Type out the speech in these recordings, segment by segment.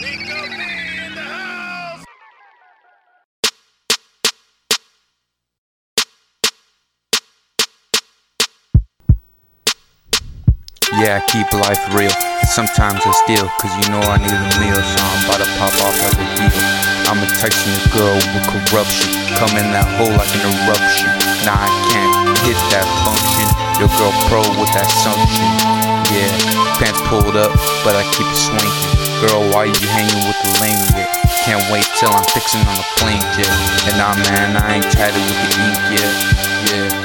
Yeah, I keep life real. Sometimes I steal, cause you know I need a meal. So I'm about to pop off like a deal. I'm enticing the girl with corruption. Come in that hole like an eruption. Nah, I can't hit that function. Your girl pro with that suction. Yeah, pants pulled up, but I keep it swinging. Girl, why you hanging with the lame yet? Can't wait till I'm fixing on the plane jet. And nah man, I ain't tatted with the ink yet. Yeah.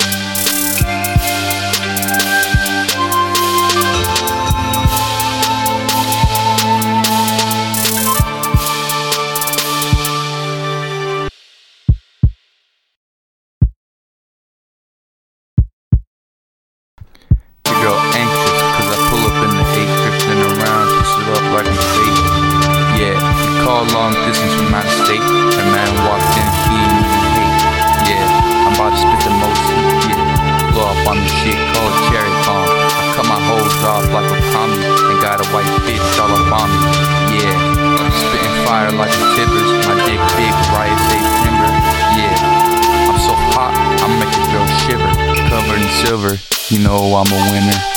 Girl anxious, cause I pull up in the 8, drifting around, twist it up like a fake. Yeah, he called long distance from out of state. That man walked in, he didn't even hate. Yeah, I'm about to spit the most heat, yeah. Blow up on the shit, call it cherry bomb. I cut my hoes off like a commie, and got a white bitch all up on me. Yeah, I'm spitting fire like a timbers. My dick big, riot day timber. Yeah, I'm so hot, I'm making girl shiver. Covered in silver, you know I'm a winner.